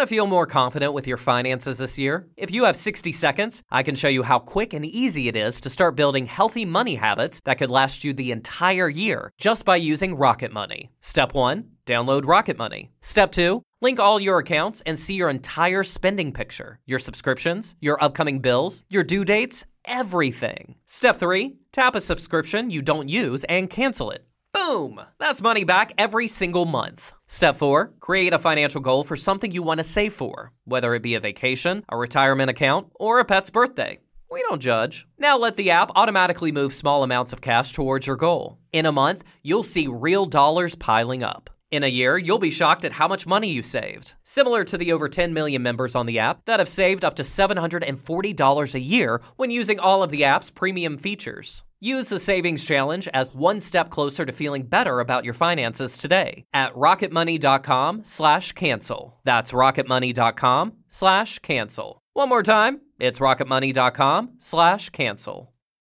to feel more confident with your finances this year? If you have 60 seconds, I can show you how quick and easy it is to start building healthy money habits that could last you the entire year just by using Rocket Money. Step 1, download Rocket Money. Step 2, link all your accounts and see your entire spending picture, your subscriptions, your upcoming bills, your due dates, everything. Step 3, tap a subscription you don't use and cancel it. Boom! That's money back every single month. Step 4, create a financial goal for something you want to save for, whether it be a vacation, a retirement account, or a pet's birthday. We don't judge. Now let the app automatically move small amounts of cash towards your goal. In a month, you'll see real dollars piling up. In a year, you'll be shocked at how much money you saved. Similar to the over 10 million members on the app that have saved up to $740 a year when using all of the app's premium features. Use the Savings Challenge as one step closer to feeling better about your finances today at rocketmoney.com/cancel. That's rocketmoney.com/cancel. One more time, it's rocketmoney.com/cancel.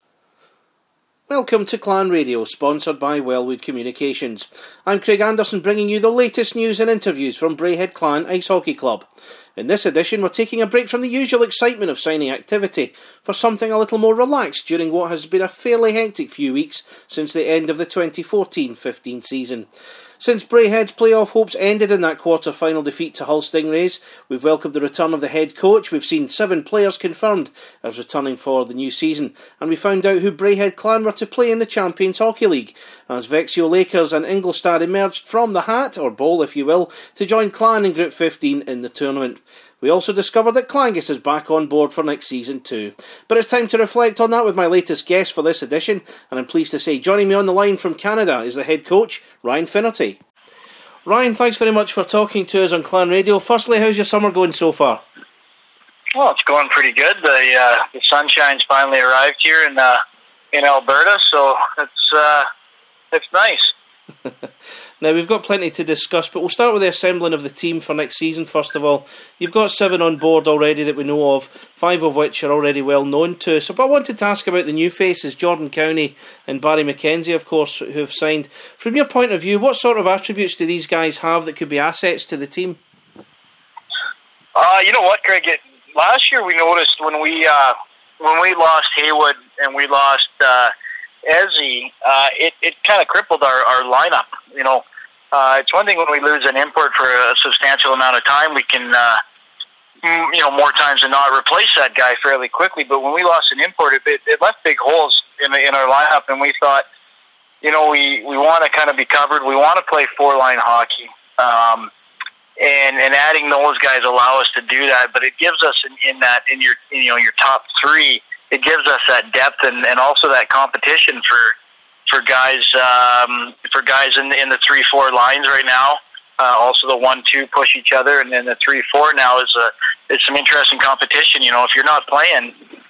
Welcome to Clan Radio, sponsored by Wellwood Communications. I'm Craig Anderson, bringing you the latest news and interviews from Braehead Clan Ice Hockey Club. In this edition, we're taking a break from the usual excitement of signing activity for something a little more relaxed during what has been a fairly hectic few weeks since the end of the 2014-15 season. Since Braehead's playoff hopes ended in that quarter-final defeat to Hull Stingrays, we've welcomed the return of the head coach. We've seen 7 players confirmed as returning for the new season, and we found out who Braehead Clan were to play in the Champions Hockey League, as Vexio Lakers and Ingolstadt emerged from the hat, or bowl if you will, to join Clan in Group 15 in the tournament. We also discovered that Clangus is back on board for next season too. But it's time to reflect on that with my latest guest for this edition, and I'm pleased to say joining me on the line from Canada is the head coach, Ryan Finnerty. Ryan, thanks very much for talking to us on Clan Radio. Firstly, how's your summer going so far? Well, it's going pretty good. The sunshine's finally arrived here in Alberta, so it's nice. Now, we've got plenty to discuss, but we'll start with the assembling of the team for next season, first of all. You've got 7 on board already that we know of, 5 of which are already well known to us. But I wanted to ask about the new faces, Jordan Cowney and Barry McKenzie, of course, who have signed. From your point of view, what sort of attributes do these guys have that could be assets to the team? You know what, Craig? Last year we noticed when we lost Haywood and we lost Ezzy, it kind of crippled our lineup. You know, it's one thing when we lose an import for a substantial amount of time, we can, more times than not replace that guy fairly quickly. But when we lost an import, it left big holes in our lineup, and we thought, we want to kind of be covered. We want to play 4-line hockey, and adding those guys allow us to do that. But it gives us in your top 3. It gives us that depth and also that competition for guys in the 3-4 lines right now. Also the 1-2 push each other, and then the 3-4 now is some interesting competition. You know, if you're not playing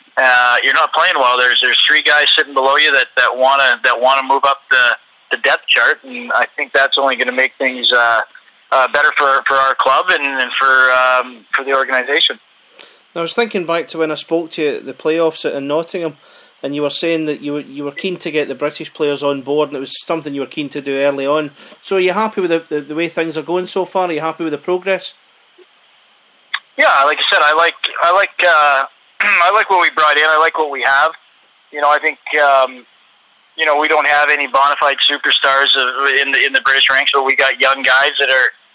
well. There's 3 guys sitting below you that want to move up the depth chart, and I think that's only going to make things better for our club and for the organization. I was thinking back to when I spoke to you at the playoffs in Nottingham, and you were saying that you were keen to get the British players on board, and it was something you were keen to do early on. So are you happy with the way things are going so far? Are you happy with the progress? Yeah, like I said, I like what we brought in. I like what we have. You know, I think we don't have any bona fide superstars in the British ranks, but we got young guys that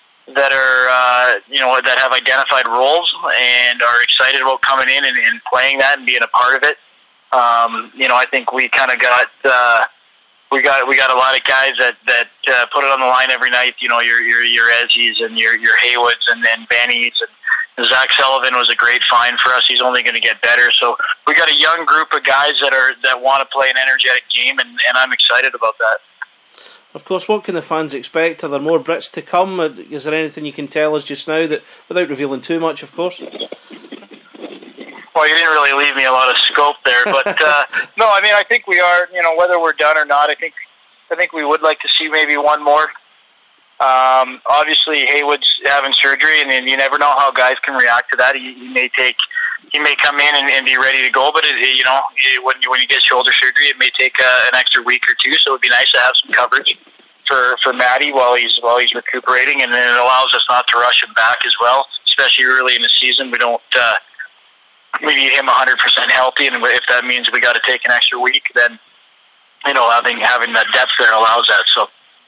have identified roles and are excited about coming in and playing that and being a part of it. I think we kind of got we got a lot of guys that put it on the line every night. You know, your Ezzies and your Haywoods and Bennies, and Zach Sullivan was a great find for us. He's only going to get better. So we got a young group of guys that want to play an energetic game, and I'm excited about that. Of course, what can the fans expect? Are there more Brits to come? Is there anything you can tell us just now, that without revealing too much, of course? Well, you didn't really leave me a lot of scope there, but no, I mean, I think we are. You know, whether we're done or not, I think we would like to see maybe one more. Obviously, Haywood's having surgery, and you never know how guys can react to that. He may come in and be ready to go, but when you get shoulder surgery, it may take an extra week or two. So it'd be nice to have some coverage for Matty while he's recuperating, and then it allows us not to rush him back as well. especially early in the season. We don't maybe him 100% healthy, and if that means we got to take an extra week, then having that depth there allows that. So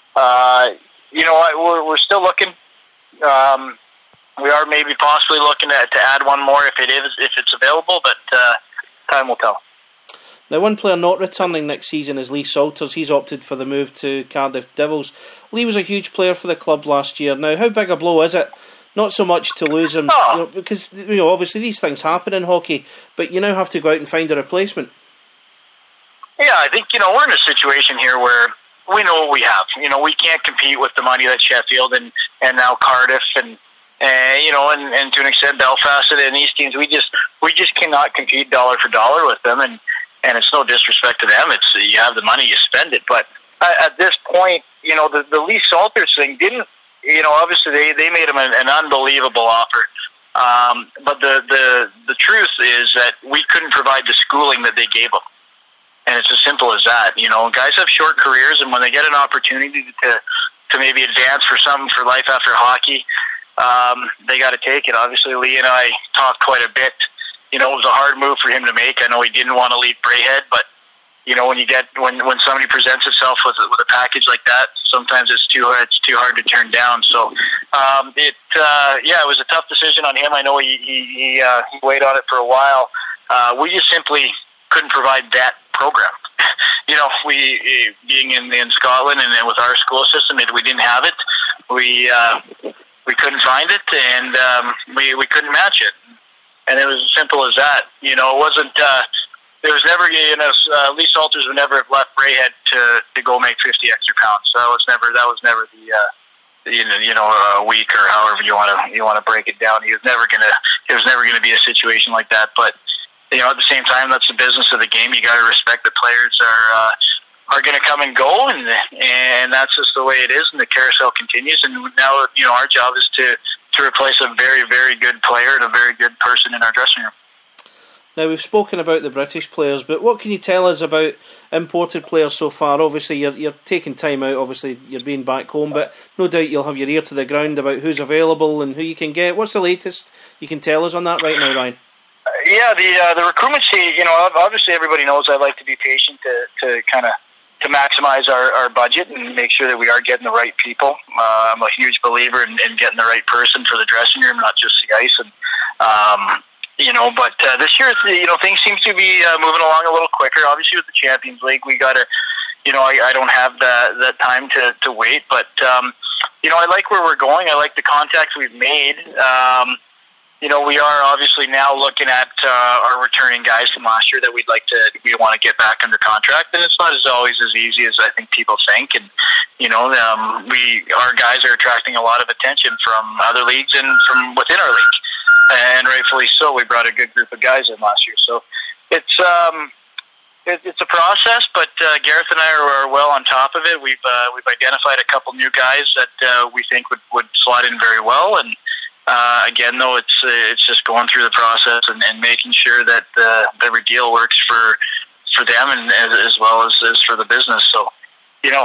we're still looking. We are maybe possibly looking to add one more if it's available, but time will tell. Now, one player not returning next season is Lee Salters. He's opted for the move to Cardiff Devils. Lee was a huge player for the club last year. Now, how big a blow is it? Not so much to lose him, because obviously these things happen in hockey, but you now have to go out and find a replacement. Yeah, I think we're in a situation here where we know what we have. We can't compete with the money that Sheffield and now Cardiff and to an extent Belfast and these teams. We just cannot compete dollar for dollar with them, and it's no disrespect to them. It's you have the money, you spend it. But at this point, the Lee Salters thing didn't. Obviously they made him an unbelievable offer. But the truth is that we couldn't provide the schooling that they gave him. And it's as simple as that. Guys have short careers, and when they get an opportunity to maybe advance for life after hockey, they got to take it. Obviously, Lee and I talked quite a bit. It was a hard move for him to make. I know he didn't want to leave Braehead, but when somebody presents itself with a package like that, sometimes it's too hard to turn down. So it was a tough decision on him. I know he weighed on it for a while. We just simply couldn't provide that program. We being in Scotland and then with our school system, we didn't have it. We couldn't find it, and we couldn't match it. And it was as simple as that. It wasn't. There was never, Lee Salters would never have left Braehead to go make 50 extra pounds. So that was never a week or however you want to break it down. It was never gonna be a situation like that. But at the same time, that's the business of the game. You got to respect that players are going to come and go, and that's just the way it is. And the carousel continues. And now, our job is to replace a very, very good player and a very good person in our dressing room. Now, we've spoken about the British players, but what can you tell us about imported players so far? Obviously, you're taking time out. Obviously, you're being back home, but no doubt you'll have your ear to the ground about who's available and who you can get. What's the latest you can tell us on that right now, Ryan? Yeah, the recruitment stage, obviously everybody knows I like to be patient to maximize our budget and make sure that we are getting the right people. I'm a huge believer in getting the right person for the dressing room, not just the ice. And but this year, things seem to be moving along a little quicker. Obviously, with the Champions League, we got to, I don't have that time to wait. But I like where we're going. I like the contacts we've made. We are obviously now looking at our returning guys from last year that we want to get back under contract, and it's not always as easy as I think people think. And our guys are attracting a lot of attention from other leagues and from within our league, and rightfully so. We brought a good group of guys in last year, so it's a process. But Gareth and I are well on top of it. We've identified a couple new guys that we think would slot in very well, and. Again, though, it's just going through the process and making sure that every deal works for them and as well as for the business. So, it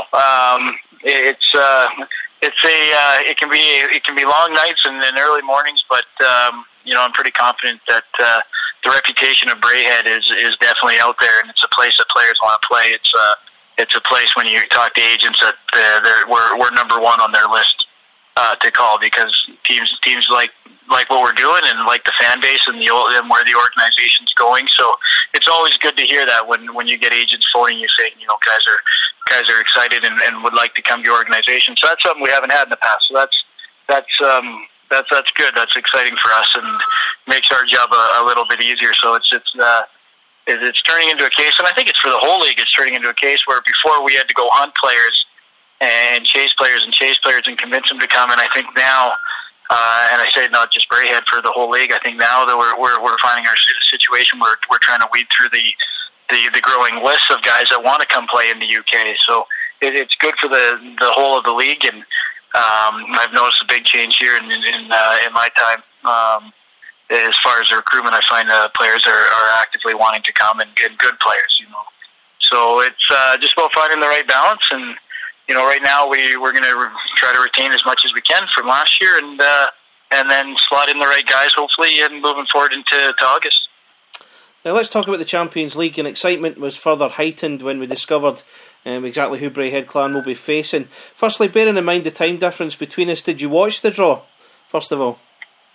can be long nights and early mornings, but I'm pretty confident that the reputation of Braehead is definitely out there, and it's a place that players want to play. It's a place when you talk to agents that we're number one on their list. To call, because teams like what we're doing and like the fan base and where the organization's going. So it's always good to hear that when you get agents phoning you saying, guys are excited and would like to come to your organization. So that's something we haven't had in the past. So that's good. That's exciting for us and makes our job a little bit easier. So it's turning into a case, and I think it's for the whole league. It's turning into a case where before we had to go hunt players and chase players and convince them to come. And I think now, and I say not just Braehead, for the whole league, I think now that we're finding our situation where we're trying to weed through the growing list of guys that want to come play in the UK. So it's good for the whole of the league, and I've noticed a big change here in my time. As far as the recruitment, I find players are actively wanting to come and good players, So it's just about finding the right balance. And right now we're going to try to retain as much as we can from last year, and then slot in the right guys, hopefully, and moving forward into August. Now let's talk about the Champions League, and excitement was further heightened when we discovered exactly who Braehead Clan will be facing. Firstly, bearing in mind the time difference between us, did you watch the draw, first of all?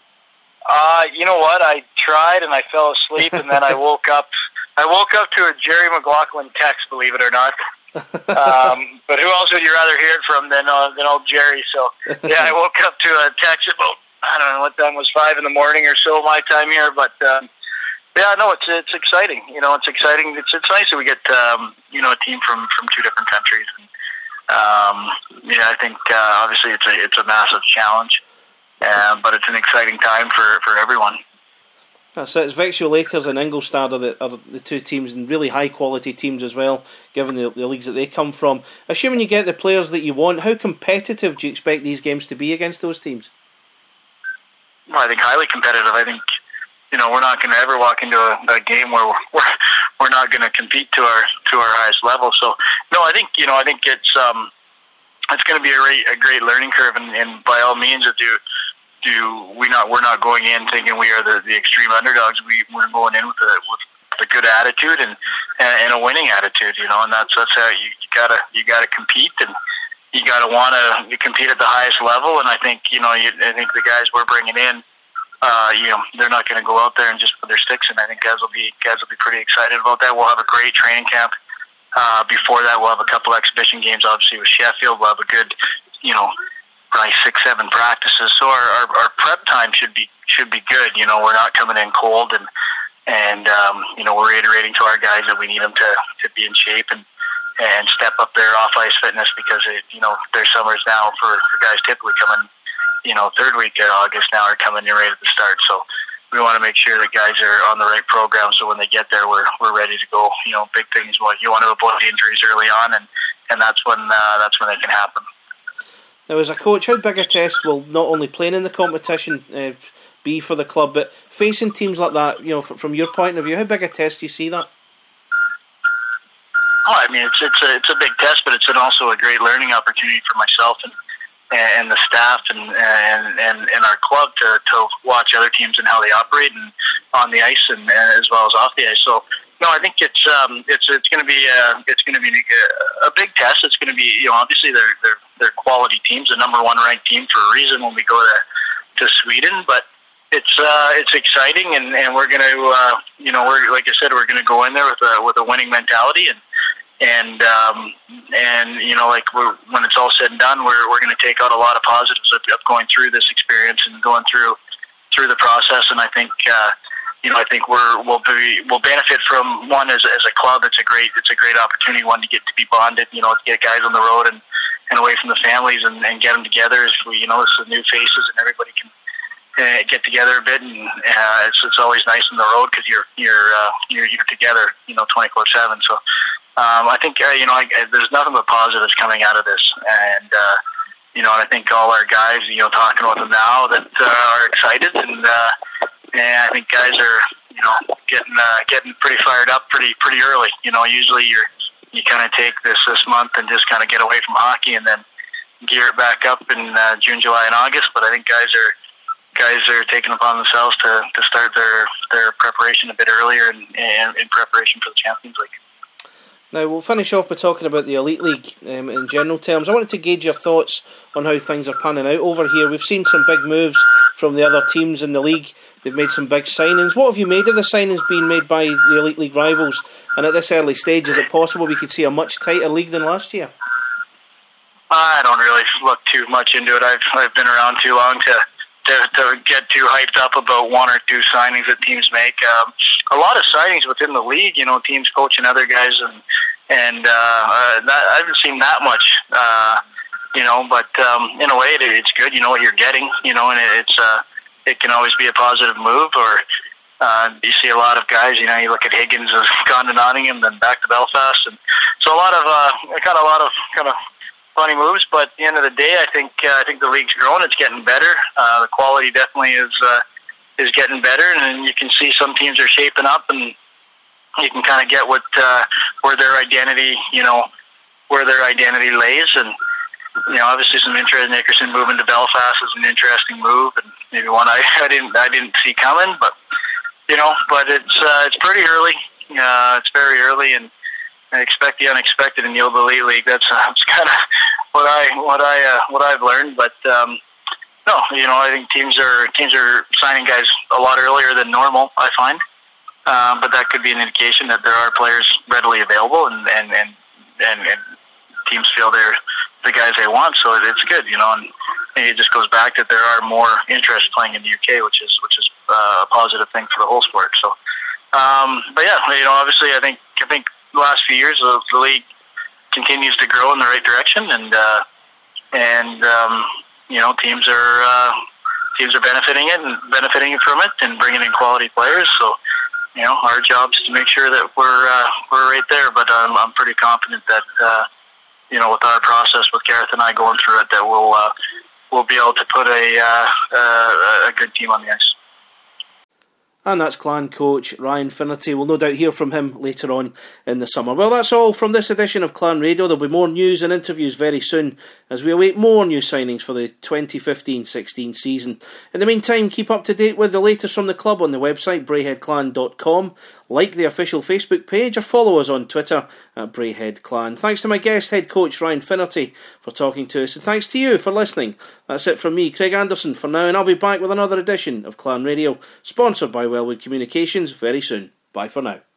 You know what? I tried and I fell asleep, and then I woke up. I woke up to a Jerry McLaughlin text, believe it or not. But who else would you rather hear it from than old Jerry? So yeah, I woke up to a text about, I don't know what time it was, 5 a.m. or so my time here. But yeah, no, it's exciting. You know, it's exciting. It's nice that we get you know, a team from 2 different countries. And, yeah, I think obviously it's a massive challenge, but it's an exciting time for everyone. That's it. It's Vexio Lakers and Ingolstadt are the 2 teams, and really high quality teams as well, given the leagues that they come from. Assuming you get the players that you want, how competitive do you expect these games to be against those teams? Well, I think highly competitive. I think, you know, we're not going to ever walk into a game where we're not going to compete to our highest level. So no, I think it's going to be a great learning curve, and by all means, we're not going in thinking we are the extreme underdogs. We're going in with a good attitude and a winning attitude, you know, and that's how you gotta compete, and you gotta want to compete at the highest level. And I think, you know, I think the guys we're bringing in, you know, they're not going to go out there and just put their sticks in. I think guys will be pretty excited about that. We'll have a great training camp. Before that, we'll have a couple exhibition games, obviously with Sheffield. We'll have a good, you know, probably 6-7 practices. So our prep time should be good. You know, we're not coming in cold, and you know, we're reiterating to our guys that we need them to be in shape and step up their off ice fitness, because you know, their summers now for guys typically coming, you know, 3rd week of August now are coming in right at the start. So we want to make sure that guys are on the right program, so when they get there, we're ready to go. You know, big things. Well, you want to avoid injuries early on, and that's when they can happen. Now, as a coach, how big a test will not only playing in the competition be for the club, but facing teams like that, you know, from your point of view, how big a test do you see that? Oh, I mean, it's a big test, but it's also a great learning opportunity for myself and the staff and our club to watch other teams and how they operate, and on the ice and as well as off the ice. So no, I think it's going to be a big test. It's going to be, you know, obviously they're quality teams, the number 1 ranked team for a reason when we go to Sweden, but it's exciting, and we're going to you know, we're, like I said, we're going to go in there with a winning mentality, and you know, like when it's all said and done, we're going to take out a lot of positives of going through this experience and going through the process. And I think you know, I think we'll benefit from, one, as a club. It's a great opportunity, one, to get to be bonded, you know, to get guys on the road and away from the families and get them together. As we, you know, it's the new faces, and everybody can get together a bit, and it's always nice on the road because you're together, you know, 24/7. So I think you know, there's nothing but positives coming out of this, and you know, and I think all our guys, you know, talking about them now, that are excited, and I think guys are, you know, getting pretty fired up pretty early. You know, usually you kind of take this month and just kind of get away from hockey, and then gear it back up in June, July, and August. But I think guys are taking upon themselves to start their preparation a bit earlier in preparation for the Champions League. Now, we'll finish off by talking about the Elite League in general terms. I wanted to gauge your thoughts on how things are panning out over here. We've seen some big moves from the other teams in the league. They've made some big signings. What have you made of the signings being made by the Elite League rivals? And at this early stage, is it possible we could see a much tighter league than last year? I don't really look too much into it. I've been around too long to get too hyped up about 1 or 2 signings that teams make. A lot of signings within the league, you know, teams coaching other guys, and I haven't seen that much, you know, but in a way it's good. You know what you're getting, you know, and it can always be a positive move. Or you see a lot of guys, you know, you look at Higgins has gone to Nottingham, then back to Belfast, and so a lot of funny moves. But at the end of the day, I think the league's growing. It's getting better. The quality definitely is getting better, and you can see some teams are shaping up, and you can kind of get where their identity, you know, where their identity lays. And obviously some interest. Nickerson moving to Belfast is an interesting move, and maybe one I didn't see coming. But but it's pretty early. It's very early, and I expect the unexpected in the Old Elite League. That's kind of what I've learned. But no, I think teams are signing guys a lot earlier than normal, I find. But that could be an indication that there are players readily available, and teams feel they're the guys they want. So it's good, and it just goes back that there are more interest playing in the UK, which is a positive thing for the whole sport. So, but yeah, obviously, I think the last few years the league continues to grow in the right direction, and teams are benefiting from it and bringing in quality players. So, our job is to make sure that we're right there. But I'm pretty confident that with our process, with Gareth and I going through it, that we'll be able to put a good team on the ice. And that's Clan coach Ryan Finnerty. We'll no doubt hear from him later on in the summer. Well, that's all from this edition of Clan Radio. There'll be more news and interviews very soon as we await more new signings for the 2015-16 season. In the meantime, keep up to date with the latest from the club on the website BraeheadClan.com. Like the official Facebook page or follow us on Twitter at BraeheadClan. Thanks to my guest, head coach Ryan Finnerty, for talking to us, and thanks to you for listening. That's it from me, Craig Anderson, for now, and I'll be back with another edition of Clan Radio, sponsored by Wellwood Communications, very soon. Bye for now.